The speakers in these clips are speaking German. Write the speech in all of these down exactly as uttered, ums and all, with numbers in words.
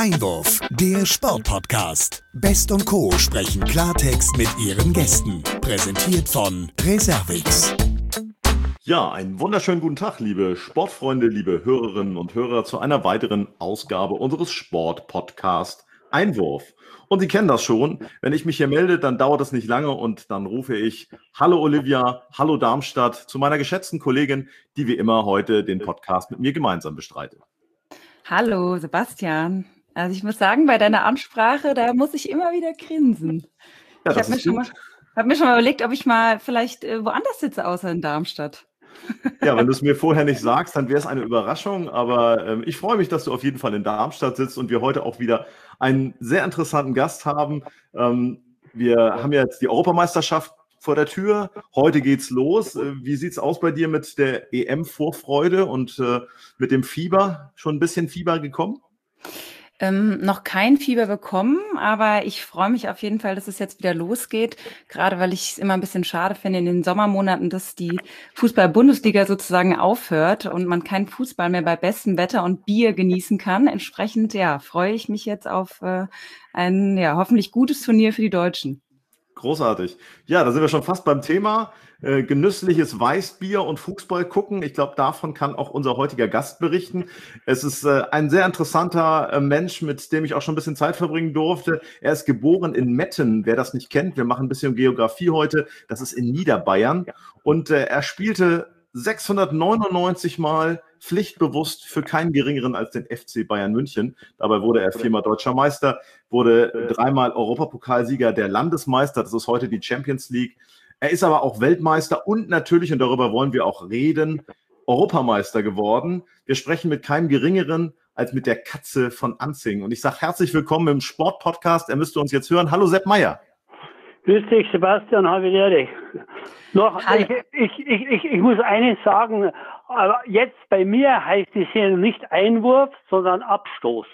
Einwurf, der Sportpodcast. Best und Co. sprechen Klartext mit ihren Gästen. Präsentiert von Reservix. Ja, einen wunderschönen guten Tag, liebe Sportfreunde, liebe Hörerinnen und Hörer, zu einer weiteren Ausgabe unseres Sportpodcast Einwurf. Und Sie kennen das schon, wenn ich mich hier melde, dann dauert es nicht lange und dann rufe ich Hallo Olivia, hallo Darmstadt zu meiner geschätzten Kollegin, die wie immer heute den Podcast mit mir gemeinsam bestreitet. Hallo Sebastian. Also ich muss sagen, bei deiner Ansprache, da muss ich immer wieder grinsen. Ja, ich das habe mir, ist schon gut. mal- hab mir schon mal überlegt, ob ich mal vielleicht äh, woanders sitze, außer in Darmstadt. Ja, wenn du es mir vorher nicht sagst, dann wäre es eine Überraschung, aber ähm, ich freue mich, dass du auf jeden Fall in Darmstadt sitzt und wir heute auch wieder einen sehr interessanten Gast haben. Ähm, wir haben ja jetzt die Europameisterschaft vor der Tür. Heute geht's los. Äh, wie sieht's aus bei dir mit der E M-Vorfreude und äh, mit dem Fieber? Schon ein bisschen Fieber gekommen? Ähm, noch kein Fieber bekommen, aber ich freue mich auf jeden Fall, dass es jetzt wieder losgeht. Gerade weil ich es immer ein bisschen schade finde in den Sommermonaten, dass die Fußball-Bundesliga sozusagen aufhört und man keinen Fußball mehr bei bestem Wetter und Bier genießen kann. Entsprechend, ja, freue ich mich jetzt auf äh, ein ja, hoffentlich gutes Turnier für die Deutschen. Großartig. Ja, da sind wir schon fast beim Thema. Äh, genüssliches Weißbier und Fußball gucken. Ich glaube, davon kann auch unser heutiger Gast berichten. Es ist äh, ein sehr interessanter äh, Mensch, mit dem ich auch schon ein bisschen Zeit verbringen durfte. Er ist geboren in Metten, wer das nicht kennt. Wir machen ein bisschen Geografie heute. Das ist in Niederbayern. Und äh, er spielte sechshundertneunundneunzig Mal pflichtbewusst für keinen geringeren als den F C Bayern München. Dabei wurde er viermal deutscher Meister, wurde dreimal Europapokalsieger, der Landesmeister, das ist heute die Champions League. Er ist aber auch Weltmeister und natürlich, und darüber wollen wir auch reden, Europameister geworden. Wir sprechen mit keinem geringeren als mit der Katze von Anzing. Und ich sage herzlich willkommen im Sportpodcast. Er müsste uns jetzt hören. Hallo Sepp Meier. Grüß dich, Sebastian, habe ich ehrlich. Noch, ich, ich, ich, ich, ich muss eines sagen, aber jetzt bei mir heißt es hier nicht Einwurf, sondern Abstoß.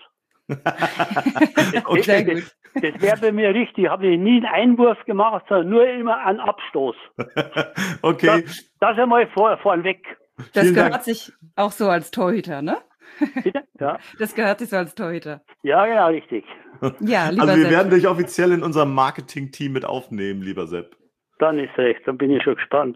Okay. Sehr gut. Das, das wäre bei mir richtig. Ich habe nie einen Einwurf gemacht, sondern nur immer einen Abstoß. Okay. Das, das einmal vor, vornweg. Das Vielen gehört Dank. sich auch so als Torhüter, ne? Bitte? Ja. Das gehört sich so als Torhüter. Ja, genau, richtig. Ja, lieber Also wir Sepp. werden dich offiziell in unserem Marketing-Team mit aufnehmen, lieber Sepp. Dann ist recht, dann bin ich schon gespannt.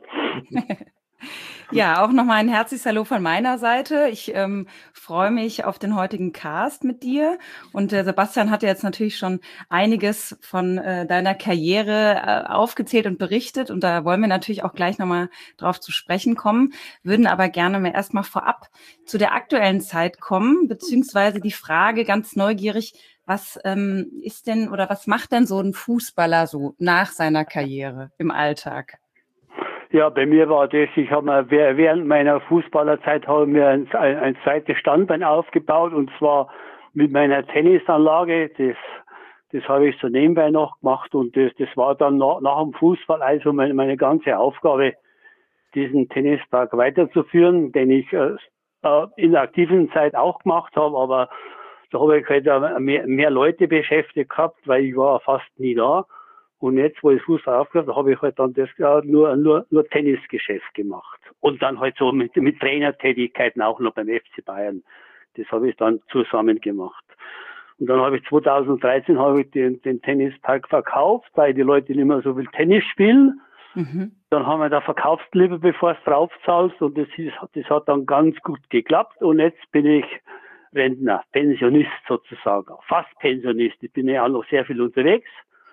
Ja, auch nochmal ein herzliches Hallo von meiner Seite. Ich ähm, freue mich auf den heutigen Cast mit dir. Und äh, Sebastian hat ja jetzt natürlich schon einiges von äh, deiner Karriere äh, aufgezählt und berichtet. Und da wollen wir natürlich auch gleich nochmal drauf zu sprechen kommen, würden aber gerne mal erstmal vorab zu der aktuellen Zeit kommen, beziehungsweise die Frage ganz neugierig, was ähm, ist denn oder was macht denn so ein Fußballer so nach seiner Karriere im Alltag? Ja, bei mir war das, ich habe mir während meiner Fußballerzeit habe mir ein, ein, ein zweites Standbein aufgebaut und zwar mit meiner Tennisanlage. Das, das habe ich so nebenbei noch gemacht und das, das war dann nach, nach dem Fußball also meine, meine ganze Aufgabe, diesen Tennispark weiterzuführen, den ich äh, in der aktiven Zeit auch gemacht habe, aber da habe ich halt mehr, mehr Leute beschäftigt gehabt, weil ich war fast nie da. Und jetzt, wo ich Fußball aufgehört habe, habe ich halt dann das ja, nur, nur, nur Tennisgeschäft gemacht. Und dann halt so mit, mit Trainertätigkeiten auch noch beim F C Bayern. Das habe ich dann zusammen gemacht. Und dann habe ich zweitausenddreizehn habe ich den, den Tennispark verkauft, weil die Leute nicht mehr so viel Tennis spielen. Mhm. Dann haben wir da verkauft lieber, bevor es draufzahlst. Und das, ist, das hat dann ganz gut geklappt. Und jetzt bin ich Rentner, Pensionist sozusagen, fast Pensionist. Ich bin ja auch noch sehr viel unterwegs.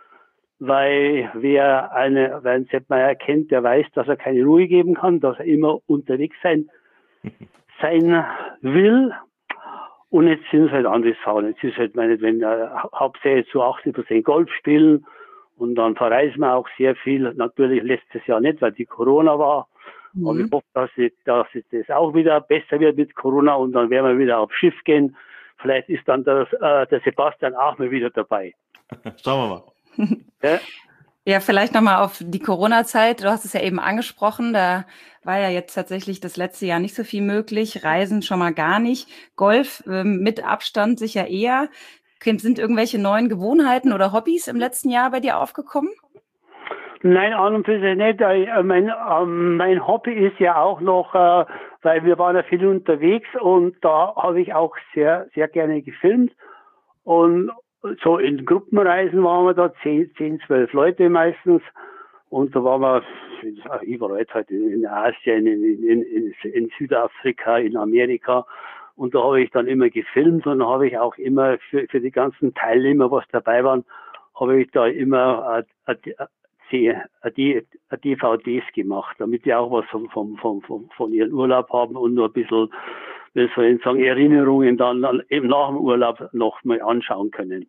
Weil wer eine, wer einen Sepp Meier kennt, der weiß, dass er keine Ruhe geben kann, dass er immer unterwegs sein, sein will. Und jetzt sind es halt andere Sachen. Jetzt ist halt meinetwegen äh, hauptsächlich zu achtzig Prozent Golf spielen. Und dann verreisen wir auch sehr viel. Natürlich letztes Jahr nicht, weil die Corona war. Mhm. Aber ich hoffe, dass, ich, dass das auch wieder besser wird mit Corona. Und dann werden wir wieder aufs Schiff gehen. Vielleicht ist dann der, äh, der Sebastian auch mal wieder dabei. Schauen wir mal. Ja. Ja, vielleicht nochmal auf die Corona-Zeit. Du hast es ja eben angesprochen, da war ja jetzt tatsächlich das letzte Jahr nicht so viel möglich, Reisen schon mal gar nicht, Golf ähm, mit Abstand sicher eher. Sind irgendwelche neuen Gewohnheiten oder Hobbys im letzten Jahr bei dir aufgekommen? Nein, an und für sich nicht. Äh, Mein, äh, mein Hobby ist ja auch noch, äh, weil wir waren ja viel unterwegs und da habe ich auch sehr, sehr gerne gefilmt. Und so in Gruppenreisen waren wir da, zehn, zehn, zwölf Leute meistens. Und da waren wir überall, halt in Asien, in, in, in, in Südafrika, in Amerika. Und da habe ich dann immer gefilmt und habe ich auch immer für, für die ganzen Teilnehmer, was dabei waren, habe ich da immer äh, äh, D V Ds gemacht, damit die auch was vom, vom, vom, vom, von ihrem Urlaub haben und nur ein bisschen, wie soll ich sagen, Erinnerungen dann, dann eben nach dem Urlaub noch mal anschauen können.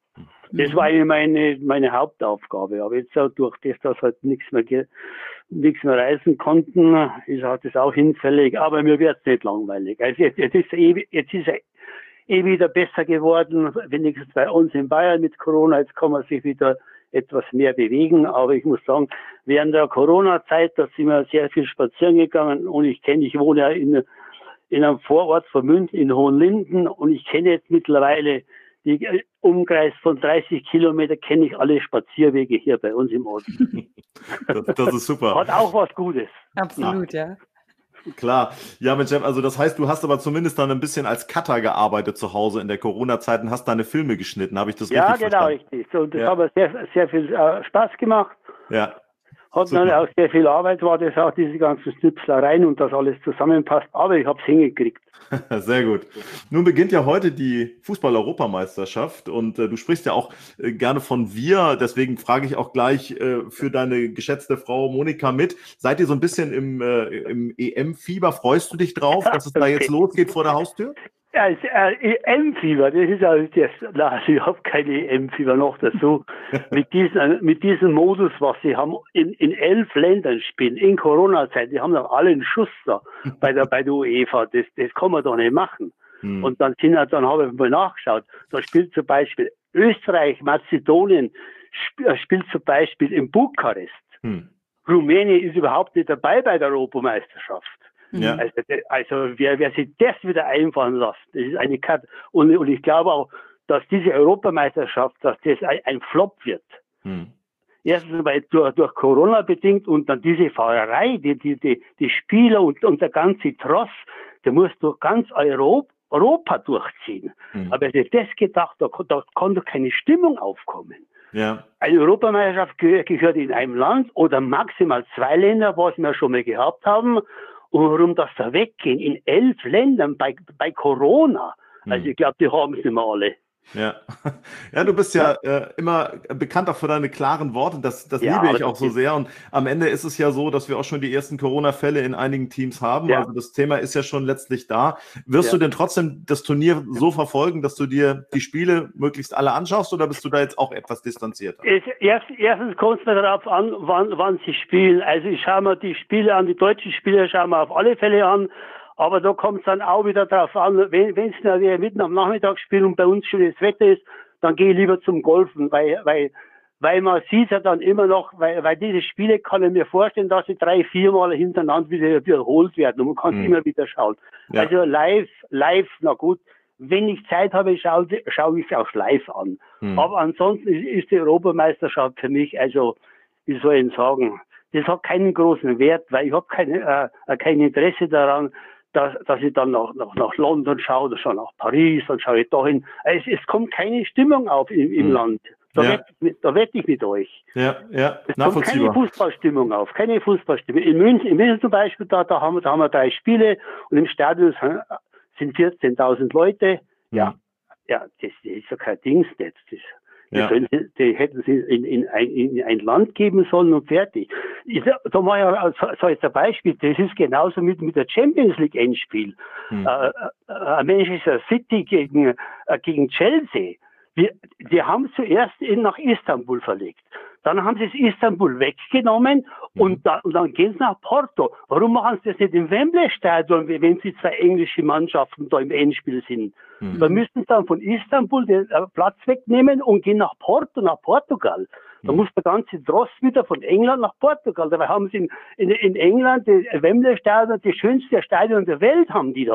Das war eigentlich meine, meine Hauptaufgabe. Aber jetzt auch durch das, dass halt nichts mehr, nichts mehr reisen konnten, ist halt das auch hinfällig. Aber mir wird's nicht langweilig. Also jetzt, jetzt ist eh, jetzt ist eh wieder besser geworden, wenigstens bei uns in Bayern mit Corona. Jetzt kann man sich wieder etwas mehr bewegen. Aber ich muss sagen, während der Corona-Zeit, da sind wir sehr viel spazieren gegangen. Und ich kenne, ich wohne ja in, in einem Vorort von München in Hohenlinden. Und ich kenne jetzt mittlerweile die Umkreis von dreißig Kilometer, kenne ich alle Spazierwege hier bei uns im Ort. das, das ist super. Hat auch was Gutes. Absolut, ja. ja. Klar. Ja, Mensch, also das heißt, du hast aber zumindest dann ein bisschen als Cutter gearbeitet zu Hause in der Corona-Zeit und hast deine Filme geschnitten. Habe ich das ja, richtig genau, verstanden? Ja, genau, richtig. Und das ja. hat mir sehr, sehr viel äh, Spaß gemacht. Ja. Hat Super. dann auch sehr viel Arbeit, war das auch, diese ganzen Schnipslereien und das alles zusammenpasst. Aber ich habe es hingekriegt. Sehr gut. Nun beginnt ja heute die Fußball-Europameisterschaft und äh, du sprichst ja auch äh, gerne von wir. Deswegen frage ich auch gleich äh, für deine geschätzte Frau Monika mit. Seid ihr so ein bisschen im, äh, im E M-Fieber? Freust du dich drauf, dass es da jetzt losgeht vor der Haustür? Ja, das äh, E M-Fieber, das ist also das, nein, ich habe kein E M-Fieber noch dazu. mit diesem, mit diesem Modus, was sie haben, in, in elf Ländern spielen, in Corona-Zeit, die haben doch alle einen Schuss da bei der, bei der UEFA, das, das kann man doch nicht machen. Hm. Und dann sind, dann habe ich mal nachgeschaut, da spielt zum Beispiel Österreich, Mazedonien, sp spielt zum Beispiel in Bukarest. Hm. Rumänien ist überhaupt nicht dabei bei der Europameisterschaft. Ja. Also, also wer, wer sich das wieder einfallen lässt, das ist eine Karte. Und, und ich glaube auch, dass diese Europameisterschaft, dass das ein, ein Flop wird. Hm. Erstens weil durch, durch Corona bedingt und dann diese Fahrerei, die, die, die, die Spieler und, und der ganze Tross, der muss durch ganz Europa, Europa durchziehen. Hm. Aber ich hätte das gedacht, da, da kann doch keine Stimmung aufkommen. Ja. Eine Europameisterschaft gehört in einem Land oder maximal zwei Länder, was wir schon mal gehabt haben. Und warum das da weggehen in elf Ländern bei, bei Corona? Also ich glaube, die haben es nicht mehr alle. Ja, ja, du bist ja, ja. Äh, immer bekannt auch für deine klaren Worte, das, das ja, liebe ich auch so sehr und am Ende ist es ja so, dass wir auch schon die ersten Corona-Fälle in einigen Teams haben, ja. Also das Thema ist ja schon letztlich da. Wirst ja. du denn trotzdem das Turnier so verfolgen, dass du dir die Spiele möglichst alle anschaust oder bist du da jetzt auch etwas distanzierter? Erst, erstens kommt es mir darauf an, wann, wann sie spielen. Also ich schaue mir die Spiele an, die deutschen Spiele schauen wir auf alle Fälle an. Aber da kommt es dann auch wieder drauf an, wenn wenn es nachher mitten am Nachmittag spielt und bei uns schönes Wetter ist, dann gehe ich lieber zum Golfen, weil weil weil man sieht ja dann immer noch, weil weil diese Spiele kann ich mir vorstellen, dass sie drei, viermal hintereinander wieder wiederholt werden und man kann es mhm. immer wieder schauen. Ja. Also live, live, na gut, wenn ich Zeit habe, schaue schaue ich es auch live an. Mhm. Aber ansonsten ist, ist die Europameisterschaft für mich, also wie soll ich sagen, das hat keinen großen Wert, weil ich habe keine äh, kein Interesse daran, Dass, dass ich dann nach, nach, nach London schaue, oder schon nach Paris, dann schaue ich dahin. Es, es kommt keine Stimmung auf im, im hm. Land. Da, ja. wette ich, da wette ich mit euch. Ja, ja, es kommt keine Fußballstimmung auf, keine Fußballstimmung. In München, in München zum Beispiel, da, da, haben wir, da haben wir drei Spiele und im Stadion sind vierzehntausend Leute. Ja, hm. ja, das, das ist ja kein Dings nicht. Das, Ja. Die, die hätten sie in, in, ein, in ein Land geben sollen und fertig. Ich, da war ja so jetzt ein Beispiel, das ist genauso mit, mit der Champions League Endspiel. Hm. Äh, äh, Manchester City gegen, äh, gegen Chelsea. Wir, die haben zuerst in, nach Istanbul verlegt. Dann haben sie es Istanbul weggenommen mhm. und, da, und dann gehen sie nach Porto. Warum machen sie das nicht im Wembley-Stadion, wenn sie zwei englische Mannschaften da im Endspiel sind? Mhm. Da müssen sie dann von Istanbul den äh, Platz wegnehmen und gehen nach Porto, nach Portugal. Da mhm. muss der ganze Dross wieder von England nach Portugal. Dabei haben sie in, in, in England das Wembley-Stadion, das schönste Stadion der Welt haben die da.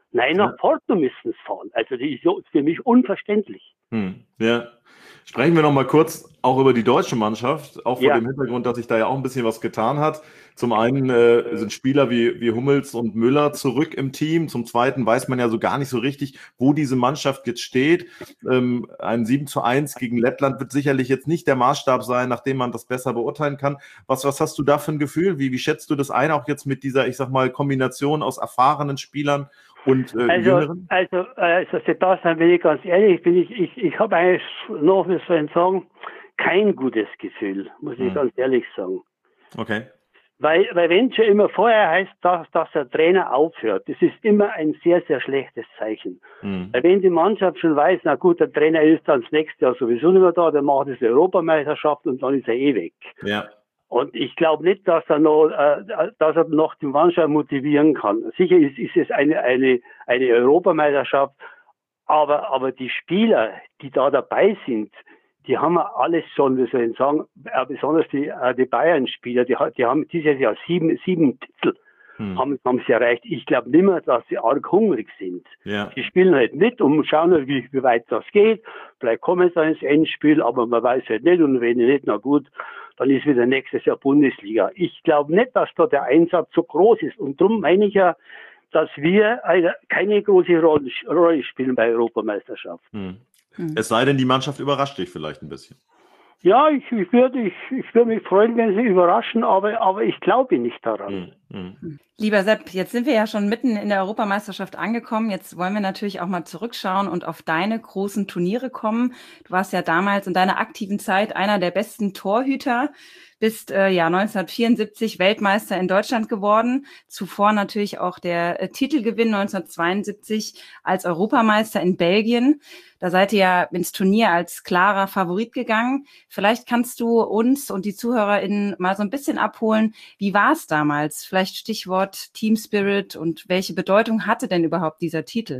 Nein, nach ja. Porto müssen sie fahren. Also das ist für mich unverständlich. Hm. Ja. Sprechen wir noch mal kurz auch über die deutsche Mannschaft, auch vor ja. dem Hintergrund, dass sich da ja auch ein bisschen was getan hat. Zum einen äh, sind Spieler wie, wie Hummels und Müller zurück im Team. Zum zweiten weiß man ja so gar nicht so richtig, wo diese Mannschaft jetzt steht. Ähm, ein sieben zu eins gegen Lettland wird sicherlich jetzt nicht der Maßstab sein, nachdem man das besser beurteilen kann. Was, was hast du da für ein Gefühl? Wie, wie schätzt du das ein, auch jetzt mit dieser, ich sag mal, Kombination aus erfahrenen Spielern und äh, also, Jüngeren? Also, also Sebastian, bin ich ganz ehrlich, bin ich, ich, ich habe eigentlich noch, wie soll ich sagen, kein gutes Gefühl, muss ich hm. ganz ehrlich sagen. Okay. Weil, weil wenn es schon immer vorher heißt, dass, dass der Trainer aufhört, das ist immer ein sehr, sehr schlechtes Zeichen. Hm. Weil wenn die Mannschaft schon weiß, na gut, der Trainer ist dann das nächste Jahr sowieso nicht mehr da, der macht das Europameisterschaft und dann ist er eh weg. Ja. Und ich glaube nicht, dass er noch, äh, dass er noch die Mannschaft motivieren kann. Sicher ist, ist es eine, eine, eine Europameisterschaft, aber, aber die Spieler, die da dabei sind, die haben wir alles schon, wie soll ich sagen, äh, besonders die, äh, die Bayern-Spieler, die, die haben dieses Jahr sieben, sieben Titel, hm. haben, haben sie erreicht. Ich glaube nicht mehr, dass sie arg hungrig sind. Ja. Die spielen halt mit und schauen halt, wie, wie weit das geht. Vielleicht kommen sie ins Endspiel, aber man weiß halt nicht, und wenn nicht, na gut, dann ist wieder nächstes Jahr Bundesliga. Ich glaube nicht, dass da der Einsatz so groß ist. Und darum meine ich ja, dass wir eine, keine große Rolle, Rolle spielen bei Europameisterschaft. Hm. Hm. Es sei denn, die Mannschaft überrascht dich vielleicht ein bisschen. Ja, ich, ich würde ich, ich würde mich freuen, wenn sie überraschen, aber, aber ich glaube nicht daran. Hm. Hm. Lieber Sepp, jetzt sind wir ja schon mitten in der Europameisterschaft angekommen. Jetzt wollen wir natürlich auch mal zurückschauen und auf deine großen Turniere kommen. Du warst ja damals in deiner aktiven Zeit einer der besten Torhüter, bist äh, ja neunzehnhundertvierundsiebzig Weltmeister in Deutschland geworden. Zuvor natürlich auch der äh, Titelgewinn neunzehnhundertzweiundsiebzig als Europameister in Belgien. Da seid ihr ja ins Turnier als klarer Favorit gegangen. Vielleicht kannst du uns und die ZuhörerInnen mal so ein bisschen abholen. Wie war es damals? Vielleicht Stichwort Team Spirit, und welche Bedeutung hatte denn überhaupt dieser Titel?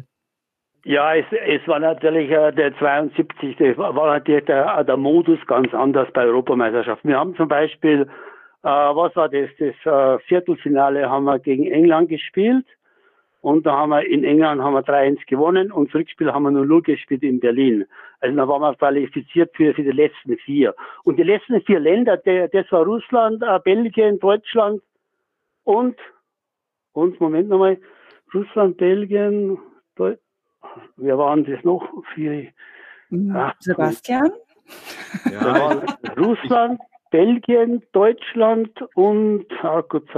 Ja, es, es war natürlich äh, der zweiundsiebzig, das war, war natürlich der, der Modus ganz anders bei Europameisterschaften. Wir haben zum Beispiel, äh, was war das, das äh, Viertelfinale haben wir gegen England gespielt, und da haben wir in England haben wir drei eins gewonnen, und das Rückspiel haben wir null null gespielt in Berlin. Also da waren wir qualifiziert für, für die letzten vier. Und die letzten vier Länder, der, das war Russland, äh, Belgien, Deutschland und, und Moment nochmal, Russland, Belgien, Deutschland. Wer waren das noch? Vier, Ach, Sebastian? Ja, da waren Russland, Belgien, Deutschland und oh Gott,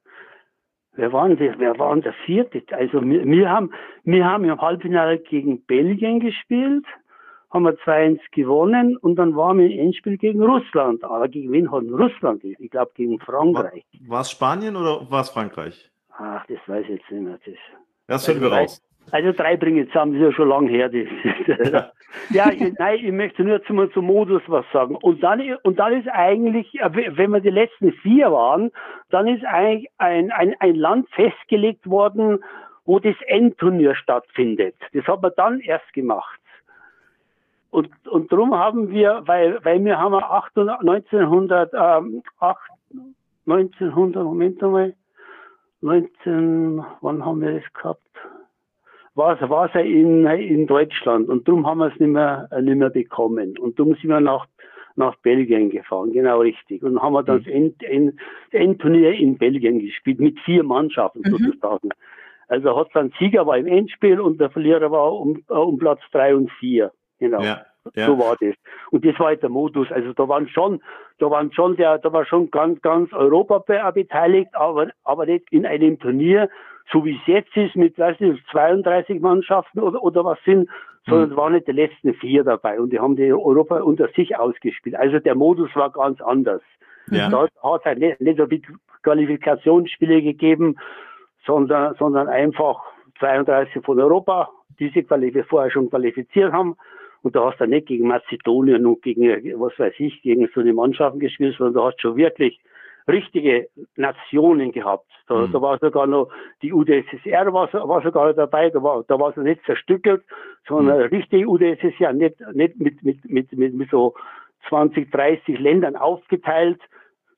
wer waren das? Wer waren der vierte? Also wir, wir haben wir haben im Halbfinale gegen Belgien gespielt, haben wir zwei eins gewonnen, und dann waren wir im Endspiel gegen Russland. Aber gegen wen hat Russland? Ich glaube gegen Frankreich. War es Spanien oder war es Frankreich? Ach, das weiß ich jetzt nicht mehr. Das, das finden wir raus. Also drei bringen zusammen, das ist ja schon lange her. Das. Ja, ich, nein, ich möchte nur zum, zum Modus was sagen. Und dann, und dann ist eigentlich, wenn wir die letzten vier waren, dann ist eigentlich ein, ein, ein Land festgelegt worden, wo das Endturnier stattfindet. Das hat man dann erst gemacht. Und, und darum haben wir, weil, weil wir haben neunzehnhundert, ähm, acht, neunzehnhundert, Moment einmal, neunzehn, wann haben wir das gehabt? War es, war es ja in, in Deutschland, und darum haben wir es nicht mehr, nicht mehr bekommen. Und darum sind wir nach, nach Belgien gefahren, genau richtig. Und haben wir dann mhm. das, End, End, das Endturnier in Belgien gespielt, mit vier Mannschaften mhm. sozusagen. Also hat dann Sieger war im Endspiel und der Verlierer war um, um Platz drei und vier. Genau. Ja, ja. So war das. Und das war halt der Modus. Also da waren schon, da waren schon der, da war schon ganz, ganz Europa beteiligt, aber, aber nicht in einem Turnier, so wie es jetzt ist, mit, weiß nicht, zweiunddreißig Mannschaften oder, oder was sind, sondern es waren nicht die letzten vier dabei, und die haben die Europa unter sich ausgespielt. Also der Modus war ganz anders. Ja. Da hat es halt nicht, nicht so viele Qualifikationsspiele gegeben, sondern, sondern einfach zweiunddreißig von Europa, die sich vorher schon qualifiziert haben. Und da hast du nicht gegen Mazedonien und gegen, was weiß ich, gegen so eine Mannschaften gespielt, sondern da hast du schon wirklich richtige Nationen gehabt. Da, mhm. da war sogar noch die U d S S R war, war sogar dabei, da war, da war sie nicht zerstückelt, sondern mhm. richtige U d S S R, nicht, nicht mit, mit, mit, mit, mit so zwanzig, dreißig Ländern aufgeteilt,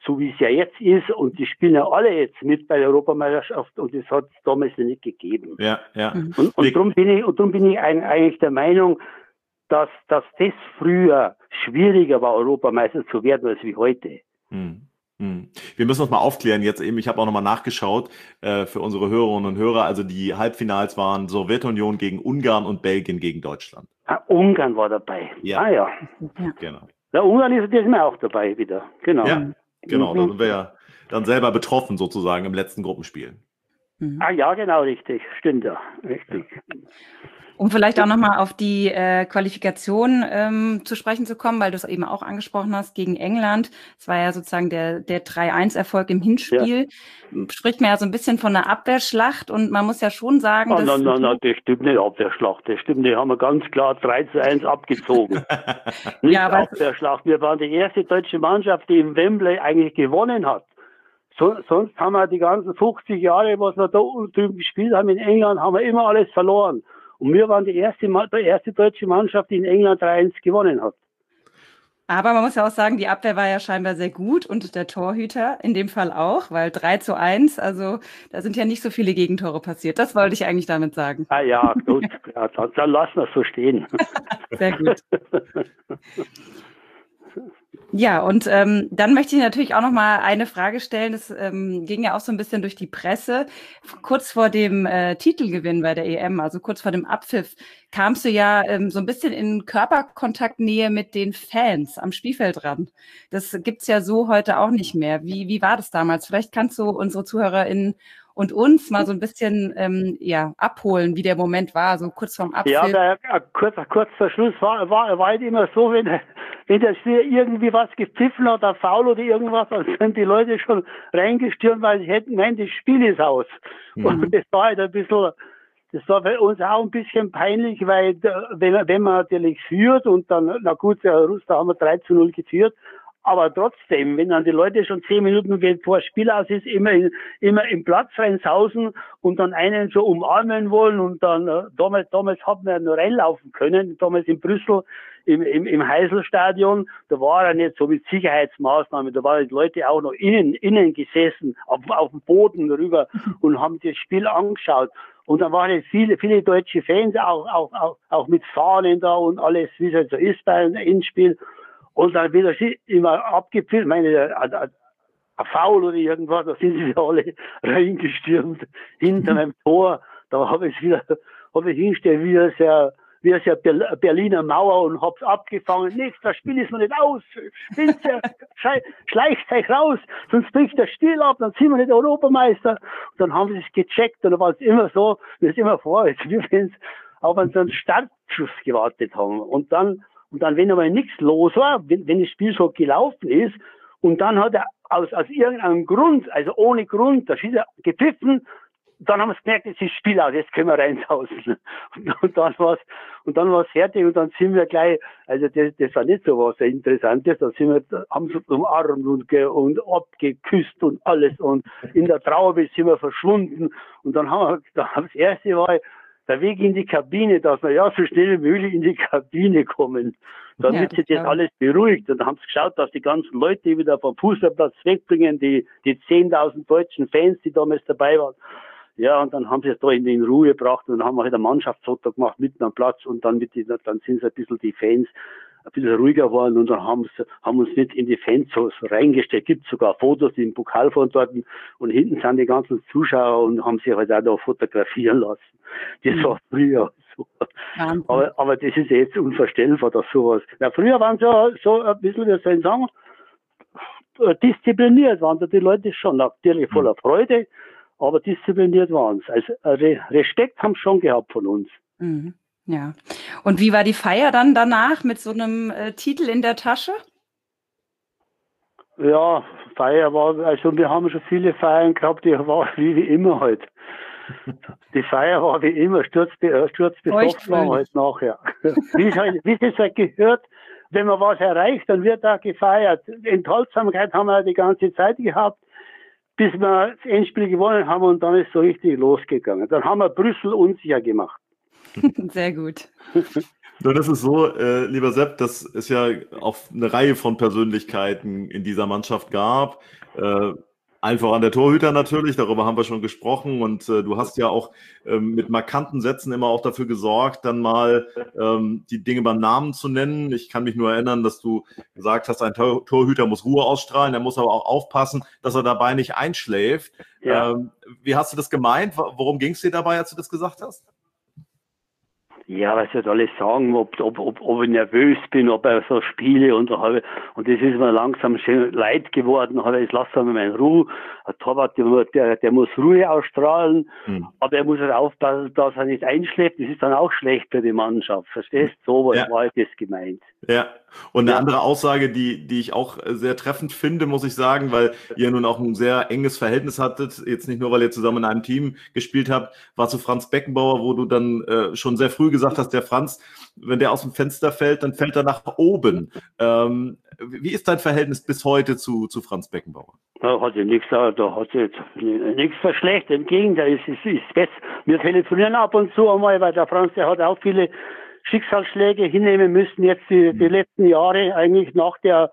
so wie es ja jetzt ist, und die spielen ja alle jetzt mit bei der Europameisterschaft, und das hat es damals nicht gegeben. Ja, ja. Und, und darum bin ich, und darum bin ich eigentlich der Meinung, dass, dass das früher schwieriger war, Europameister zu werden, als wie heute. Hm. Wir müssen uns mal aufklären jetzt eben, ich habe auch nochmal nachgeschaut äh, für unsere Hörerinnen und Hörer, also die Halbfinals waren Sowjetunion gegen Ungarn und Belgien gegen Deutschland. Ah, Ungarn war dabei. Ja. Ah ja. Genau. Ja, Ungarn ist diesmal auch dabei wieder. Genau. Ja, genau, Mhm. da sind wir ja dann selber betroffen sozusagen im letzten Gruppenspiel. Mhm. Ah ja, genau, richtig. Stimmt ja. Richtig. Ja. Um vielleicht auch nochmal auf die äh, Qualifikation ähm, zu sprechen zu kommen, weil du es eben auch angesprochen hast, gegen England. Es war ja sozusagen der, der drei eins Erfolg im Hinspiel. Ja. Spricht man ja so ein bisschen von einer Abwehrschlacht, und man muss ja schon sagen, Oh, dass... Nein, nein, nein, das stimmt nicht, Abwehrschlacht. Das stimmt nicht, haben wir ganz klar drei zu eins abgezogen. Nicht Ja, aber Abwehrschlacht. Wir waren die erste deutsche Mannschaft, die im Wembley eigentlich gewonnen hat. So, sonst haben wir die ganzen fünfzig Jahre, was wir da drüben gespielt haben in England, haben wir immer alles verloren. Und wir waren die erste, die erste deutsche Mannschaft, die in England drei eins gewonnen hat. Aber man muss ja auch sagen, die Abwehr war ja scheinbar sehr gut, und der Torhüter in dem Fall auch, weil drei zu eins, also da sind ja nicht so viele Gegentore passiert. Das wollte ich eigentlich damit sagen. Ah ja, gut, ja, dann, dann lassen wir es so stehen. Sehr gut. Ja, und ähm, dann möchte ich natürlich auch noch mal eine Frage stellen. Das ähm, ging ja auch so ein bisschen durch die Presse. Kurz vor dem äh, Titelgewinn bei der E M, also kurz vor dem Abpfiff, kamst du ja ähm, so ein bisschen in Körperkontaktnähe mit den Fans am Spielfeld ran. Das gibt's ja so heute auch nicht mehr. Wie, wie war das damals? Vielleicht kannst du unsere ZuhörerInnen und uns mal so ein bisschen ähm, ja, abholen, wie der Moment war, so kurz vorm Abpfiff. Ja, der, äh, kurz, kurz vor Schluss war, war, war halt immer so, wenn, wenn der Spieler irgendwie was gepfiffen hat, ein Foul oder irgendwas, dann sind die Leute schon reingestürmt, weil sie hätten gemeint, das Spiel ist aus. Mhm. Und das war halt ein bisschen, das war für uns auch ein bisschen peinlich, weil wenn, wenn man natürlich führt und dann, na gut, der Ruster haben wir drei zu null geführt, aber trotzdem, wenn dann die Leute schon zehn Minuten vor Spiel aus ist, immer, in, immer im Platz reinsausen und dann einen so umarmen wollen, und dann, äh, damals, damals hat man ja nur reinlaufen können, damals in Brüssel, im, im, im Heiselstadion, da war er nicht so mit Sicherheitsmaßnahmen, da waren die Leute auch noch innen, innen gesessen, auf, auf dem Boden rüber und haben das Spiel angeschaut. Und dann waren jetzt viele, viele deutsche Fans auch, auch, auch, auch mit Fahnen da und alles, wie es halt so ist bei einem Endspiel. Und dann wieder immer abgepfiffen, meine, ein, ein Foul oder irgendwas, da sind sie wieder alle reingestürmt, hinter meinem Tor. Da habe ich wieder, habe ich hingestellt, wie es ja, wie es ja Berliner Mauer, und hab's abgefangen. Nichts, das Spiel ist noch nicht aus. Spielt ja, schleicht euch raus, sonst bricht das Spiel ab, dann sind wir nicht Europameister. Und dann haben sie es gecheckt, und dann war es immer so, wie es immer vor ist, wie wenn sie auf einen so einen Startschuss gewartet haben. Und dann, Und dann, wenn aber nichts los war, wenn, wenn das Spiel so gelaufen ist, und dann hat er aus, aus irgendeinem Grund, also ohne Grund, da ist er gepfiffen, dann haben wir gemerkt, jetzt ist das Spiel aus, jetzt können wir reinhausen. Und, und dann war's, und dann war's fertig, und dann sind wir gleich, also das, das war nicht so was Interessantes, da sind wir, haben sie umarmt und, ge, und abgeküsst und alles, und in der Traube sind wir verschwunden, und dann haben wir, da das erste war, der Weg in die Kabine, dass wir ja so schnell wie möglich in die Kabine kommen, damit ja, sich das alles beruhigt. Und dann haben sie geschaut, dass die ganzen Leute wieder vom Fußballplatz wegbringen, die, die zehntausend deutschen Fans, die damals dabei waren. Ja, und dann haben sie es da in, in Ruhe gebracht, und dann haben wir halt ein Mannschaftsfoto gemacht mitten am Platz, und dann mit die, dann sind es ein bisschen die Fans ein bisschen ruhiger geworden, und dann haben sie, haben uns nicht in die Fans so, so reingestellt. Gibt sogar Fotos, die im Pokal von dort, und hinten sind die ganzen Zuschauer und haben sich halt auch da fotografieren lassen. Das war früher so. Aber, aber das ist jetzt unvorstellbar, dass sowas. Ja, früher waren sie so, so ein bisschen, wie soll ich sagen, diszipliniert waren da die Leute schon, natürlich voller Freude, aber diszipliniert waren es. Also Respekt haben sie schon gehabt von uns. Mhm. Ja. Und wie war die Feier dann danach mit so einem äh, Titel in der Tasche? Ja, Feier war, also wir haben schon viele Feiern gehabt, die war wie, wie immer halt. Die Feier war wie immer, sturzbe, sturzbesoffen waren wir halt nachher. Wie es halt, wie es halt gehört, wenn man was erreicht, dann wird da gefeiert. Enthaltsamkeit haben wir die ganze Zeit gehabt, bis wir das Endspiel gewonnen haben, und dann ist so richtig losgegangen. Dann haben wir Brüssel unsicher gemacht. Sehr gut. Nun, das ist so, äh, lieber Sepp, dass es ja auch eine Reihe von Persönlichkeiten in dieser Mannschaft gab. Äh, einfach an der Torhüter natürlich, darüber haben wir schon gesprochen. Und äh, du hast ja auch ähm, mit markanten Sätzen immer auch dafür gesorgt, dann mal ähm, die Dinge beim Namen zu nennen. Ich kann mich nur erinnern, dass du gesagt hast, ein Tor Torhüter muss Ruhe ausstrahlen, er muss aber auch aufpassen, dass er dabei nicht einschläft. Ja. Ähm, wie hast du das gemeint? Worum ging es dir dabei, als du das gesagt hast? Ja, was soll alles sagen, ob, ob, ob, ob ich nervös bin, ob er so spiele und so habe. Und das ist mir langsam schön leid geworden. Habe ich, lass mal in Ruhe. Ein Torwart, der, der, der muss Ruhe ausstrahlen, hm. aber er muss halt aufpassen, dass er nicht einschläft. Das ist dann auch schlecht für die Mannschaft. Verstehst du? So ja. war das gemeint. Ja. Und eine ja. andere Aussage, die, die ich auch sehr treffend finde, muss ich sagen, weil ihr nun auch ein sehr enges Verhältnis hattet, jetzt nicht nur, weil ihr zusammen in einem Team gespielt habt, war zu Franz Beckenbauer, wo du dann äh, schon sehr früh gesagt hast, der Franz, wenn der aus dem Fenster fällt, dann fällt er nach oben. Ähm, wie ist dein Verhältnis bis heute zu, zu Franz Beckenbauer? Da hat sich nichts, da hat sich nichts verschlechtert. Im Gegenteil, es ist, ist besser. Wir telefonieren ab und zu einmal, weil der Franz, der hat auch viele Schicksalsschläge hinnehmen müssen, jetzt die, die letzten Jahre, eigentlich nach der,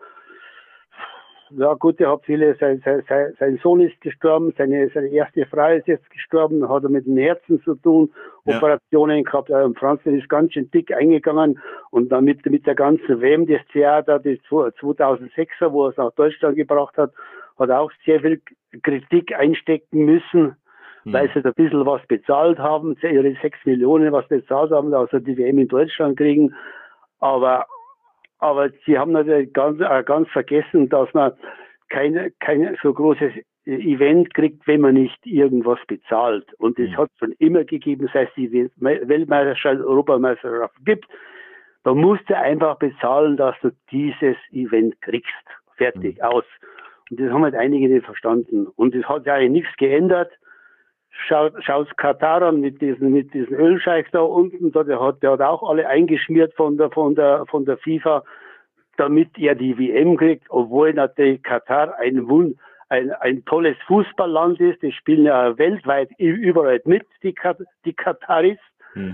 ja gut, er hat viele, sein, sein, sein Sohn ist gestorben, seine, seine erste Frau ist jetzt gestorben, hat er mit dem Herzen zu tun, ja. Operationen gehabt, und Franz ist ganz schön dick eingegangen und dann mit, mit der ganzen W M, das Theater, das zweitausendsechser, wo er es nach Deutschland gebracht hat, hat auch sehr viel Kritik einstecken müssen, hm. weil sie da ein bisschen was bezahlt haben, ihre sechs Millionen was bezahlt haben, also die W M in Deutschland kriegen, aber Aber sie haben natürlich ganz, ganz vergessen, dass man kein, kein so großes Event kriegt, wenn man nicht irgendwas bezahlt. Und es hat schon immer gegeben, sei es die Weltmeisterschaft, Europameisterschaft gibt. Da musst du einfach bezahlen, dass du dieses Event kriegst. Fertig, aus. Und das haben halt einige nicht verstanden. Und es hat ja eigentlich nichts geändert. Schaut, schaut's Katar an mit diesen, mit diesen Ölscheichs da unten, da, der hat, der hat auch alle eingeschmiert von der, von der, von der FIFA, damit er die W M kriegt, obwohl natürlich Katar ein, ein, ein tolles Fußballland ist, die spielen ja weltweit überall mit, die, die Kataris. Hm.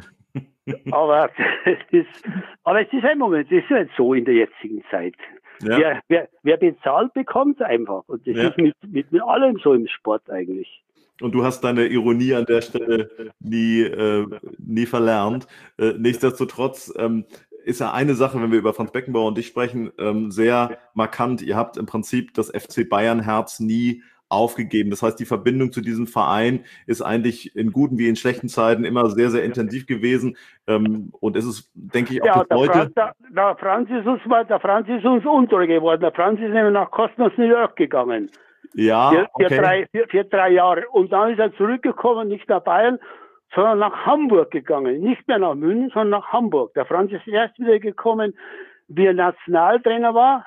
aber, es ist, aber es ist ein Moment, es ist nicht so in der jetzigen Zeit. Ja. Wer, wer, wer bezahlt, bekommt einfach. Und das ja. ist mit, mit, mit allem so im Sport eigentlich. Und du hast deine Ironie an der Stelle nie, äh, nie verlernt. Äh, nichtsdestotrotz ähm, ist ja eine Sache, wenn wir über Franz Beckenbauer und dich sprechen, ähm, sehr markant. Ihr habt im Prinzip das F C Bayern-Herz nie aufgegeben. Das heißt, die Verbindung zu diesem Verein ist eigentlich in guten wie in schlechten Zeiten immer sehr, sehr intensiv gewesen. Ähm, und es ist, denke ich, auch ja, bis der heute... Franz, der, der, Franz ist uns, der Franz ist uns untreu geworden. Der Franz ist nämlich nach Cosmos New York gegangen. Ja, für, für, okay. drei, für, für drei Jahre. Und dann ist er zurückgekommen, nicht nach Bayern, sondern nach Hamburg gegangen. Nicht mehr nach München, sondern nach Hamburg. Der Franz ist erst wieder gekommen, wie er Nationaltrainer war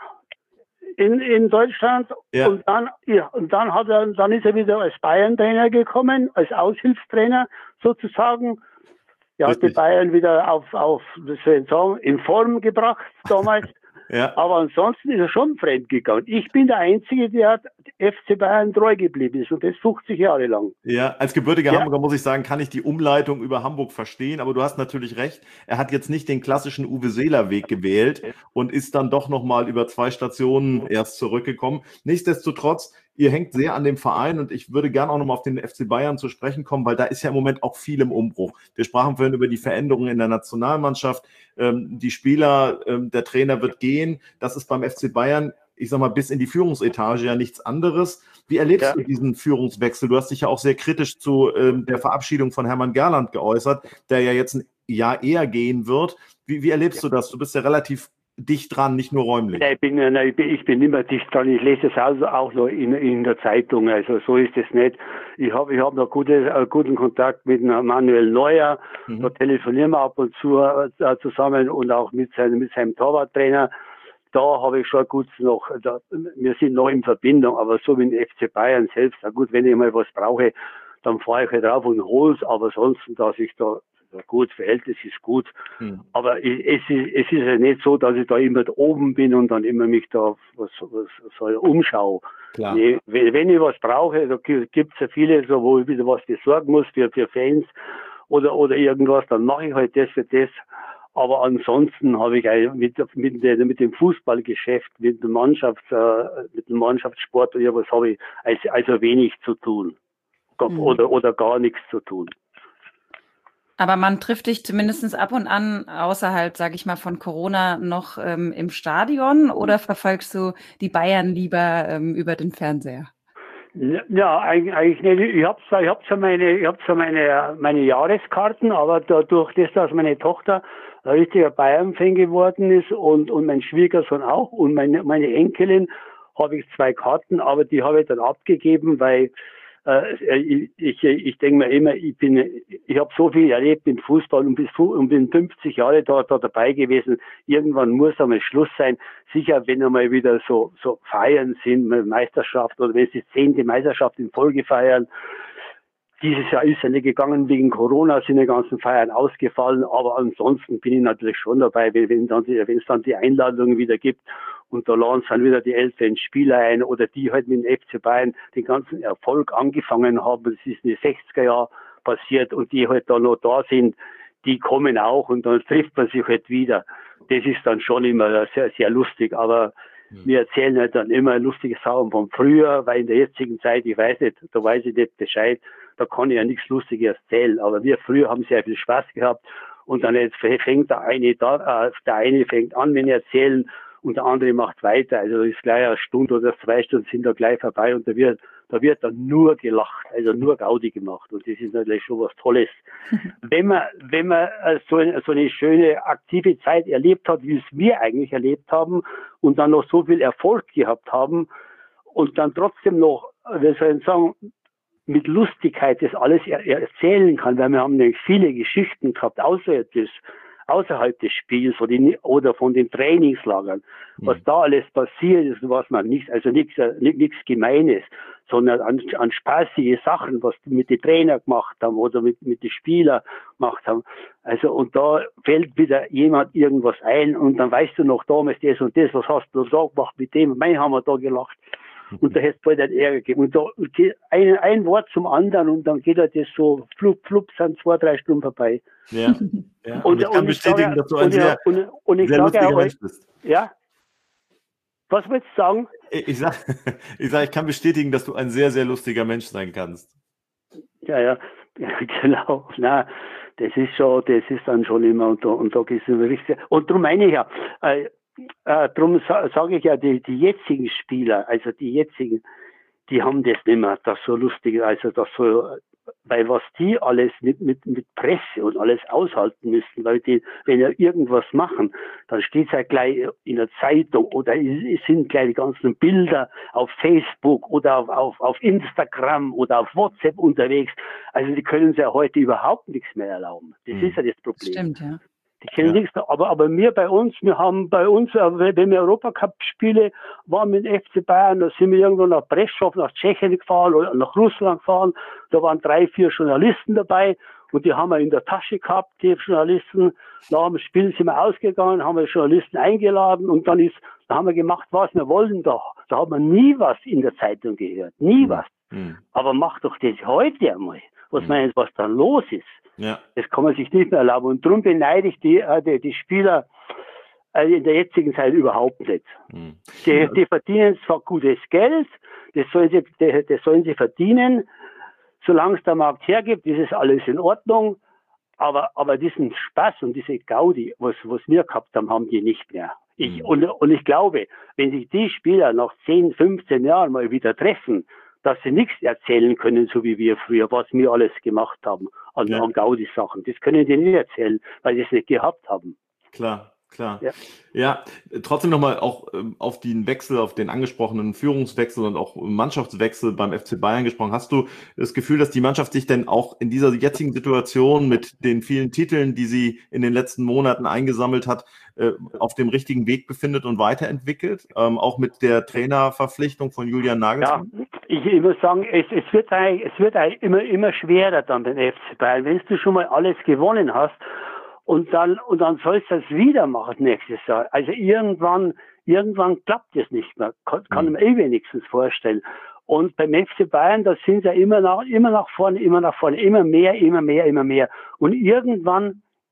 in, in Deutschland. Ja. Und dann, ja, und dann hat er, dann ist er wieder als Bayern-Trainer gekommen, als Aushilfstrainer sozusagen. Er hat die Bayern wieder auf, auf, was soll ich sagen, in Form gebracht damals. Ja. Aber ansonsten ist er schon fremd gegangen. Ich bin der Einzige, der F C Bayern treu geblieben ist und das fünfzig Jahre lang. Ja, als gebürtiger ja. Hamburger muss ich sagen, kann ich die Umleitung über Hamburg verstehen, aber du hast natürlich recht, er hat jetzt nicht den klassischen Uwe Seeler Weg gewählt und ist dann doch nochmal über zwei Stationen erst zurückgekommen. Nichtsdestotrotz, ihr hängt sehr an dem Verein und ich würde gerne auch nochmal auf den F C Bayern zu sprechen kommen, weil da ist ja im Moment auch viel im Umbruch. Wir sprachen vorhin über die Veränderungen in der Nationalmannschaft, ähm, die Spieler, ähm, der Trainer wird gehen, das ist beim F C Bayern, ich sag mal, bis in die Führungsetage ja nichts anderes. Wie erlebst ja. du diesen Führungswechsel? Du hast dich ja auch sehr kritisch zu ähm, der Verabschiedung von Hermann Gerland geäußert, der ja jetzt ein Jahr eher gehen wird. Wie, wie erlebst ja. du das? Du bist ja relativ dicht dran, nicht nur räumlich. Nein, ich bin, nein, ich bin, ich bin immer dicht dran. Ich lese es auch, auch noch in, in der Zeitung. Also so ist es nicht. Ich habe ich hab noch gute, äh, guten Kontakt mit Manuel Neuer. Mhm. Da telefonieren wir ab und zu äh, zusammen und auch mit seinem, mit seinem Torwarttrainer. Da habe ich schon gut noch, da, wir sind noch in Verbindung, aber so wie den F C Bayern selbst, na gut, wenn ich mal was brauche, dann fahre ich halt drauf und hol's, aber sonst, dass ich da, gut, Verhältnis ist gut, hm. aber es ist, es ist ja nicht so, dass ich da immer da oben bin und dann immer mich da was, was so umschaue. Klar. Nee, wenn ich was brauche, da gibt es ja viele, so, wo ich wieder was besorgen muss für, für Fans oder, oder irgendwas, dann mache ich halt das für das. Aber ansonsten habe ich mit, mit, mit dem Fußballgeschäft, mit dem Mannschafts, mit dem Mannschaftssport oder was habe ich also, also wenig zu tun. Mhm. Oder, oder gar nichts zu tun. Aber man trifft dich zumindest ab und an außerhalb, sage ich mal, von Corona noch ähm, im Stadion, oder verfolgst du die Bayern lieber ähm, über den Fernseher? Ja, eigentlich nicht. Ich habe zwar, ich hab zwar, meine, ich hab zwar meine, meine Jahreskarten, aber dadurch, dass, dass meine Tochter ein richtiger Bayern-Fan geworden ist und, und mein Schwiegersohn auch und meine, meine Enkelin, habe ich zwei Karten, aber die habe ich dann abgegeben, weil Ich, ich, ich denke mir immer, ich bin, ich habe so viel erlebt im Fußball und, bis, und bin fünfzig Jahre da, da dabei gewesen. Irgendwann muss einmal Schluss sein. Sicher, wenn einmal wieder so, so Feiern sind, Meisterschaft oder wenn sie die zehnte Meisterschaft in Folge feiern. Dieses Jahr ist ja nicht gegangen wegen Corona, sind die ganzen Feiern ausgefallen, aber ansonsten bin ich natürlich schon dabei, wenn, wenn dann die, wenn es dann die Einladungen wieder gibt. Und da laden dann wieder die älteren Spieler ein oder die halt mit dem F C Bayern den ganzen Erfolg angefangen haben. Das ist in den sechziger Jahren passiert und die halt da noch da sind, die kommen auch und dann trifft man sich halt wieder. Das ist dann schon immer sehr, sehr lustig, aber mhm. wir erzählen halt dann immer lustige Sachen von früher, weil in der jetzigen Zeit, ich weiß nicht, da weiß ich nicht Bescheid, da kann ich ja nichts Lustiges erzählen, aber wir früher haben sehr viel Spaß gehabt und dann jetzt fängt der eine da, der eine fängt an, wenn er erzählen, und der andere macht weiter. Also ist gleich eine Stunde oder zwei Stunden sind da gleich vorbei und da wird, da wird dann nur gelacht, also nur Gaudi gemacht. Und das ist natürlich schon was Tolles. Wenn man, wenn man so eine, so eine schöne aktive Zeit erlebt hat, wie es wir eigentlich erlebt haben und dann noch so viel Erfolg gehabt haben und dann trotzdem noch, wir sollen sagen, mit Lustigkeit das alles er, erzählen kann, weil wir haben nämlich viele Geschichten gehabt, außer das, außerhalb des Spiels oder, die, oder von den Trainingslagern, was mhm. da alles passiert ist, was man nichts, also nichts, nichts Gemeines, sondern an, an spaßige Sachen, was die mit den Trainern gemacht haben oder mit, mit den Spielern gemacht haben. Also, und da fällt wieder jemand irgendwas ein und dann weißt du noch damals das und das, was hast du da gemacht mit dem, mein haben wir da gelacht. Und da hätte es bald einen Ärger gegeben. Und da ein, ein Wort zum anderen und dann geht er das so, flup, flup, sind zwei, drei Stunden vorbei. Ja, ja. Und, und ich kann und bestätigen, ich sage, dass du ein sehr, und, und ich sehr sage lustiger euch, Mensch bist. Ja? Was willst du sagen? Ich sage, ich, sag, ich kann bestätigen, dass du ein sehr, sehr lustiger Mensch sein kannst. Ja, ja, ja genau. Na, das ist schon, das ist dann schon immer, und da, und da ist es richtig. Und darum meine ich ja, äh, äh, darum sa sage ich ja, die, die jetzigen Spieler, also die jetzigen, die haben das nicht mehr, das so lustig, also das so, weil was die alles mit, mit, mit Presse und alles aushalten müssen, weil die, wenn ja irgendwas machen, dann steht es ja gleich in der Zeitung oder es sind gleich die ganzen Bilder auf Facebook oder auf, auf, auf Instagram oder auf WhatsApp unterwegs. Also die können sich ja heute überhaupt nichts mehr erlauben. Das mhm. ist ja das Problem. Stimmt, ja. Die kennen ja nichts, aber, aber wir bei uns, wir haben bei uns, wenn wir Europacup-Spiele waren mit dem F C Bayern, da sind wir irgendwo nach Breschov, nach Tschechien gefahren oder nach Russland gefahren, da waren drei, vier Journalisten dabei und die haben wir in der Tasche gehabt, die Journalisten. Nach dem Spiel sind wir ausgegangen, haben wir Journalisten eingeladen und dann ist, da haben wir gemacht, was wir wollen da. Da hat man nie was in der Zeitung gehört, nie mhm. was. Mhm. Aber mach doch das heute einmal. Was mhm. meinst du, was da los ist? Ja. Das kann man sich nicht mehr erlauben. Und darum beneide ich die, die, die Spieler in der jetzigen Zeit überhaupt nicht. Mhm. Die, die verdienen zwar gutes Geld, das sollen sie, das sollen sie verdienen. Solange es der Markt hergibt, ist es alles in Ordnung. Aber, aber diesen Spaß und diese Gaudi, was, was wir gehabt haben, haben die nicht mehr. Ich, mhm. und, und ich glaube, wenn sich die Spieler nach zehn, fünfzehn Jahren mal wieder treffen, dass sie nichts erzählen können, so wie wir früher, was wir alles gemacht haben an, ja. an Gaudi-Sachen. Das können die nicht erzählen, weil sie es nicht gehabt haben. Klar, klar. Ja, ja trotzdem nochmal auch ähm, auf den Wechsel, auf den angesprochenen Führungswechsel und auch Mannschaftswechsel beim F C Bayern gesprochen. Hast du das Gefühl, dass die Mannschaft sich denn auch in dieser jetzigen Situation mit den vielen Titeln, die sie in den letzten Monaten eingesammelt hat, äh, auf dem richtigen Weg befindet und weiterentwickelt? Ähm, auch mit der Trainerverpflichtung von Julian Nagelsmann? Ja. Ich, ich muss sagen, es, es wird eigentlich, es wird eigentlich immer, immer schwerer dann beim F C Bayern. Wenn du schon mal alles gewonnen hast und dann, und dann sollst du das wieder machen nächstes Jahr. Also irgendwann, irgendwann klappt es nicht mehr. Kann, kann man eh wenigstens vorstellen. Und beim F C Bayern, da sind sie immer nach, immer nach vorne, immer nach vorne, immer mehr, immer mehr, immer mehr. Und irgendwann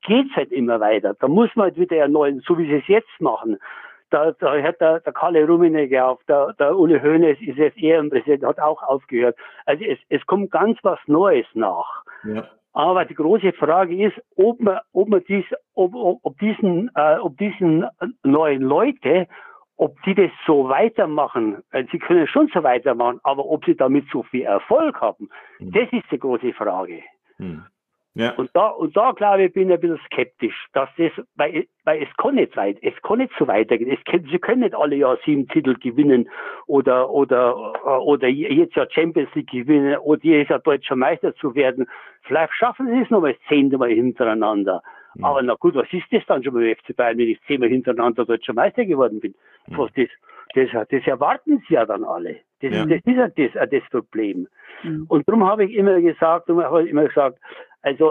geht's halt immer weiter. Da muss man halt wieder erneuern, so wie sie es jetzt machen. Da, da hört der, der Kalle Rummenigge auf, der, der Uli Hoeneß ist jetzt Ehrenpräsident, hat auch aufgehört. Also es, es kommt ganz was Neues nach. Ja. Aber die große Frage ist, ob man, ob man dies, ob, ob, ob diesen, äh, ob diesen neuen Leute, ob die das so weitermachen. Also sie können schon so weitermachen, aber ob sie damit so viel Erfolg haben, mhm. das ist die große Frage. Mhm. Ja. Und da, und da glaube ich, bin ich ein bisschen skeptisch, dass das, weil, weil es kann nicht weit, es kann nicht so weitergehen. Es können, sie können nicht alle Jahr sieben Titel gewinnen oder, oder, oder jetzt ja Champions League gewinnen oder jetzt ja deutscher Meister zu werden. Vielleicht schaffen sie es nochmal das zehnte Mal hintereinander. Mhm. Aber na gut, was ist das dann schon beim F C Bayern, wenn ich zehnmal hintereinander deutscher Meister geworden bin? Mhm. Was das, das, das erwarten sie ja dann alle. Das, ja. das ist ja das, das Problem. Mhm. Und darum habe ich immer gesagt, und habe ich immer gesagt, also,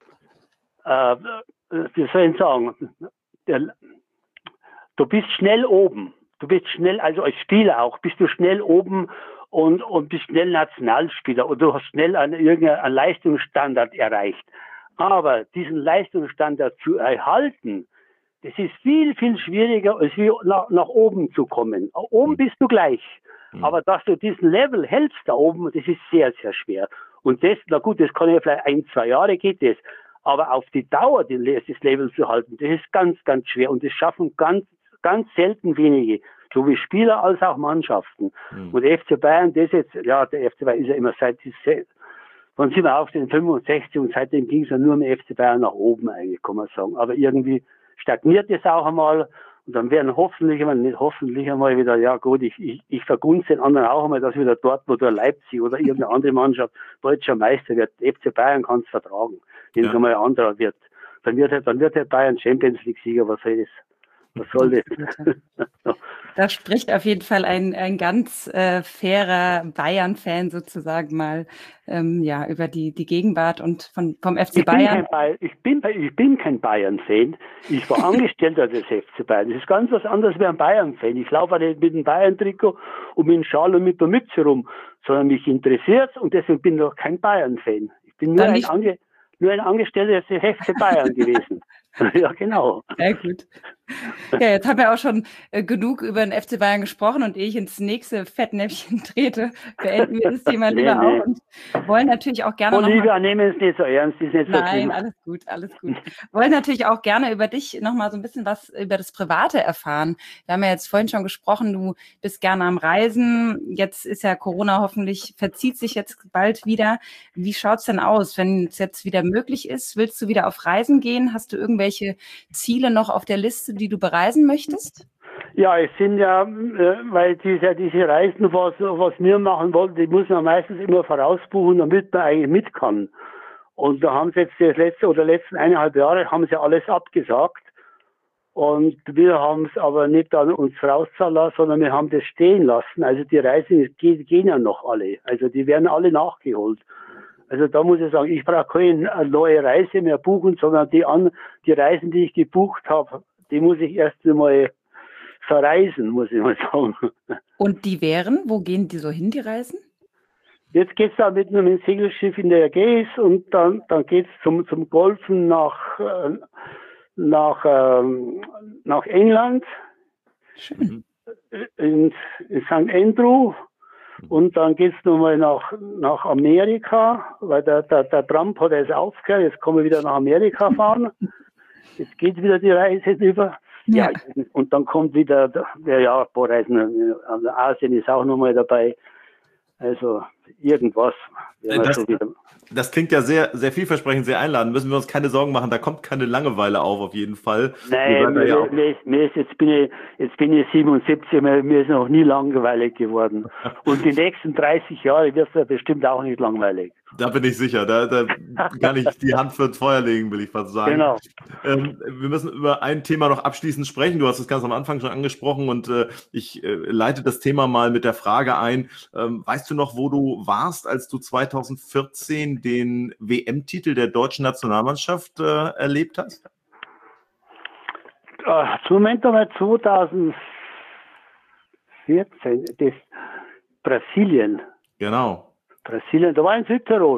äh, wie soll ich sagen, der, du bist schnell oben. Du bist schnell, also als Spieler auch, bist du schnell oben und, und bist schnell Nationalspieler und du hast schnell einen, irgendeinen Leistungsstandard erreicht. Aber diesen Leistungsstandard zu erhalten, das ist viel, viel schwieriger, als wie nach, nach oben zu kommen. Oben bist du gleich. Aber dass du diesen Level hältst da oben, das ist sehr, sehr schwer. Und das, na gut, das kann ja vielleicht ein, zwei Jahre geht das. Aber auf die Dauer das Level zu halten, das ist ganz, ganz schwer. Und das schaffen ganz, ganz selten wenige. So wie Spieler als auch Mannschaften. Mhm. Und der F C Bayern, das jetzt, ja, der F C Bayern ist ja immer seit, wann sind wir auf den fünfundsechzig und seitdem ging es ja nur mit F C Bayern nach oben eigentlich, kann man sagen. Aber irgendwie stagniert es auch einmal. Und dann werden hoffentlich einmal, nicht hoffentlich einmal wieder, ja gut, ich, ich, ich vergunste den anderen auch einmal, dass wieder Dortmund oder Leipzig oder irgendeine andere Mannschaft deutscher Meister wird. Der F C Bayern kann es vertragen, wenn es ja. einmal ein anderer wird. Dann wird er, dann wird der Bayern Champions League Sieger, was soll das? Was soll das? Da spricht auf jeden Fall ein, ein ganz äh, fairer Bayern-Fan sozusagen mal ähm, ja, über die, die Gegenwart und von, vom F C ich Bayern. Bin ich, bin, ich bin kein Bayern-Fan. Ich war Angestellter des F C Bayern. Das ist ganz was anderes wie ein Bayern-Fan. Ich laufe nicht mit dem Bayern-Trikot und mit dem Schal und mit der Mütze rum, sondern mich interessiert und deswegen bin ich auch kein Bayern-Fan. Ich bin nur ein, Ange, nur ein Angestellter des F C Bayern gewesen. Ja, genau. Sehr gut. Ja, jetzt haben wir auch schon äh, genug über den F C Bayern gesprochen und ehe ich ins nächste Fettnäpfchen trete, beenden wir das Thema lieber nee, nee. auch und wollen natürlich auch gerne Olivia, noch nehmen es nicht so ernst, ist nicht so Nein, schlimm. alles gut, alles gut. Wollen natürlich auch gerne über dich noch mal so ein bisschen was über das Private erfahren. Wir haben ja jetzt vorhin schon gesprochen, du bist gerne am Reisen. Jetzt ist ja Corona hoffentlich, verzieht sich jetzt bald wieder. Wie schaut's denn aus, wenn es jetzt wieder möglich ist? Willst du wieder auf Reisen gehen? Hast du irgendwelche Ziele noch auf der Liste, die du bereisen möchtest? Ja, es sind ja, äh, weil diese, diese Reisen, was, was wir machen wollen, die muss man meistens immer vorausbuchen, damit man eigentlich mit kann. Und da haben sie jetzt das letzte oder letzten eineinhalb Jahre haben sie alles abgesagt. Und wir haben es aber nicht an uns rauszahlen lassen, sondern wir haben das stehen lassen. Also die Reisen gehen, gehen ja noch alle. Also die werden alle nachgeholt. Also da muss ich sagen, ich brauche keine neue Reise mehr buchen, sondern die, an, die Reisen, die ich gebucht habe, die muss ich erst einmal verreisen, muss ich mal sagen. Und die wären? Wo gehen die so hin, die Reisen? Jetzt geht's da mit einem Segelschiff in der Ägäis und dann, dann geht's zum, zum Golfen nach, äh, nach, ähm, nach England. Schön. In, in Sankt Andrew. Und dann geht's nochmal nach, nach Amerika, weil der, der, der Trump hat jetzt aufgehört, jetzt können wir wieder nach Amerika fahren. Jetzt geht wieder die Reise über. Ja, ja und dann kommt wieder, ja, ja, ein paar Reisen, also Asien ist auch nochmal dabei. Also irgendwas. Das, so das klingt ja sehr, sehr vielversprechend, sehr einladend. Müssen wir uns keine Sorgen machen, da kommt keine Langeweile auf, auf jeden Fall. Nein, mir, ja mir, mir ist, jetzt, bin ich, jetzt bin ich siebenundsiebzig, mir, mir ist noch nie langweilig geworden. Und die nächsten dreißig Jahre wird es ja bestimmt auch nicht langweilig. Da bin ich sicher, da, da kann ich die Hand für ins Feuer legen, will ich fast sagen. Genau. Ähm, wir müssen über ein Thema noch abschließend sprechen. Du hast es ganz am Anfang schon angesprochen und äh, ich äh, leite das Thema mal mit der Frage ein. Ähm, weißt du noch, wo du warst, als du zweitausendvierzehn den W M-Titel der deutschen Nationalmannschaft äh, erlebt hast? Äh, Moment einmal, zweitausendvierzehn, das Brasilien. Genau. Brasilien, da war in Südtirol.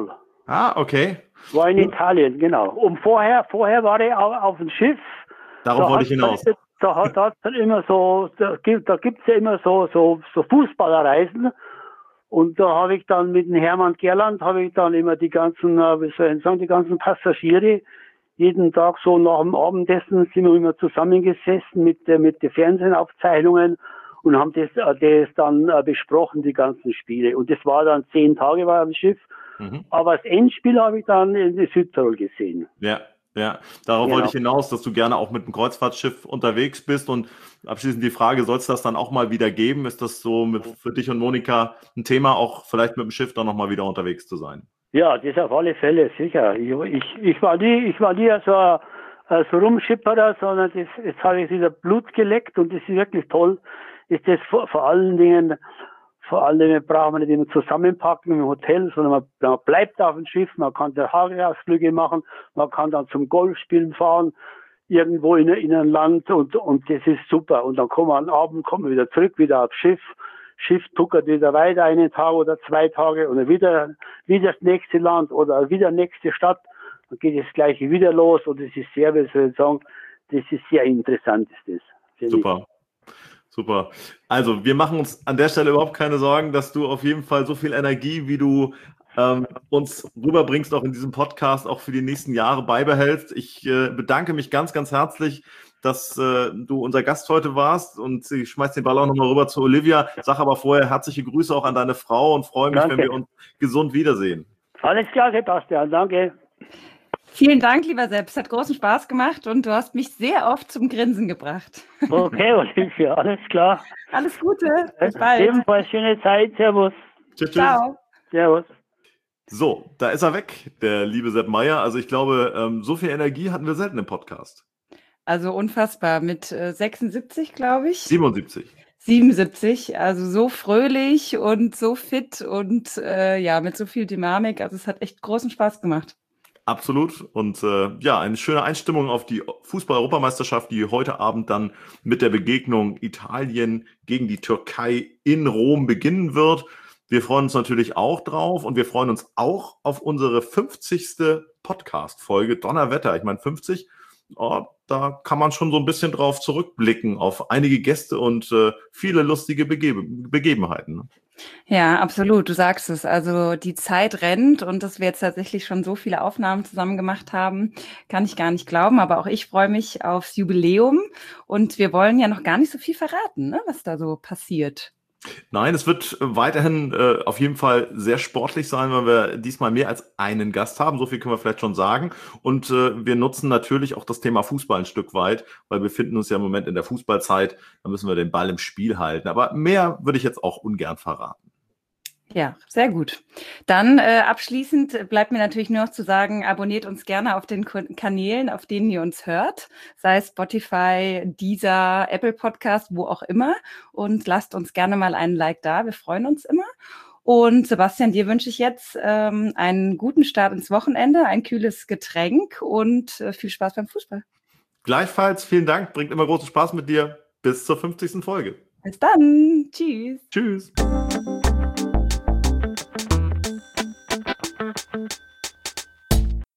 Ah, okay. War in Italien, genau. Und vorher, vorher war ich auf, auf dem Schiff. Darauf Da wollte ich hat's hinaus. dann- Da hat es dann immer so, da gibt da gibt's ja immer so, so, so Fußballerreisen. Und da habe ich dann mit dem Hermann Gerland, habe ich dann immer die ganzen, äh, wie soll ich sagen, die ganzen Passagiere, jeden Tag so nach dem Abendessen sind wir immer zusammengesessen mit, der mit den Fernsehaufzeichnungen und haben das, äh, das dann äh, besprochen, die ganzen Spiele. Und das war dann zehn Tage war am Schiff. Mhm. Aber das Endspiel habe ich dann in Südtirol gesehen. Ja, ja. Darauf Genau. wollte ich hinaus, dass du gerne auch mit einem Kreuzfahrtschiff unterwegs bist. Und abschließend die Frage, soll es das dann auch mal wieder geben? Ist das so mit, für dich und Monika ein Thema, auch vielleicht mit dem Schiff dann nochmal wieder unterwegs zu sein? Ja, das auf alle Fälle, sicher. Ich, ich, ich war nie, ich war nie so ein, ein so Rumschipperer, sondern das, jetzt habe ich wieder Blut geleckt und das ist wirklich toll. Ist das vor, vor allen Dingen, vor allen Dingen braucht man nicht immer zusammenpacken im Hotel, sondern man, man bleibt auf dem Schiff, man kann Tagesausflüge machen, man kann dann zum Golfspielen fahren, irgendwo in, in ein Land und, und das ist super. Und dann kommen wir am Abend, kommen wir wieder zurück, wieder aufs Schiff. Schiff tuckert wieder weiter einen Tag oder zwei Tage oder wieder, wieder das nächste Land oder wieder nächste Stadt. Dann geht das Gleiche wieder los und das ist sehr, wie soll ich sagen, das ist sehr interessant, ist das. Super. Super. Also wir machen uns an der Stelle überhaupt keine Sorgen, dass du auf jeden Fall so viel Energie, wie du ähm, uns rüberbringst, auch in diesem Podcast, auch für die nächsten Jahre beibehältst. Ich äh, bedanke mich ganz, ganz herzlich, dass äh, du unser Gast heute warst und ich schmeiß den Ball auch nochmal rüber zu Olivia. Sag aber vorher herzliche Grüße auch an deine Frau und freue mich, Danke. wenn wir uns gesund wiedersehen. Alles klar, Sebastian, danke. Vielen Dank, lieber Sepp. Es hat großen Spaß gemacht und du hast mich sehr oft zum Grinsen gebracht. Okay, Olivia, alles klar. Alles Gute. Bis bald. Ebenfalls schöne Zeit. Servus. Tschüss, tschüss. Ciao. Servus. So, da ist er weg, der liebe Sepp Meier. Also ich glaube, ähm, so viel Energie hatten wir selten im Podcast. Also unfassbar. Mit äh, sechsundsiebzig, glaube ich. siebenundsiebzig. siebenundsiebzig. Also so fröhlich und so fit und äh, ja, mit so viel Dynamik. Also es hat echt großen Spaß gemacht. Absolut. Und äh, ja, eine schöne Einstimmung auf die Fußball-Europameisterschaft, die heute Abend dann mit der Begegnung Italien gegen die Türkei in Rom beginnen wird. Wir freuen uns natürlich auch drauf und wir freuen uns auch auf unsere fünfzigste Podcast-Folge. Donnerwetter, ich meine fünfzig, oh, da kann man schon so ein bisschen drauf zurückblicken auf einige Gäste und äh, viele lustige Begebe- Begebenheiten. Ne? Ja, absolut. Du sagst es. Also die Zeit rennt und dass wir jetzt tatsächlich schon so viele Aufnahmen zusammen gemacht haben, kann ich gar nicht glauben. Aber auch ich freue mich aufs Jubiläum und wir wollen ja noch gar nicht so viel verraten, ne, was da so passiert. Nein, es wird weiterhin äh, auf jeden Fall sehr sportlich sein, weil wir diesmal mehr als einen Gast haben. So viel können wir vielleicht schon sagen. Und äh, wir nutzen natürlich auch das Thema Fußball ein Stück weit, weil wir befinden uns ja im Moment in der Fußballzeit. Da müssen wir den Ball im Spiel halten. Aber mehr würde ich jetzt auch ungern verraten. Ja, sehr gut. Dann äh, abschließend bleibt mir natürlich nur noch zu sagen, abonniert uns gerne auf den Ko- Kanälen, auf denen ihr uns hört, sei es Spotify, Deezer, Apple Podcast, wo auch immer. Und lasst uns gerne mal einen Like da, wir freuen uns immer. Und Sebastian, dir wünsche ich jetzt ähm, einen guten Start ins Wochenende, ein kühles Getränk und äh, viel Spaß beim Fußball. Gleichfalls, vielen Dank, bringt immer großen Spaß mit dir. Bis zur fünfzigsten Folge. Bis dann, tschüss. Tschüss.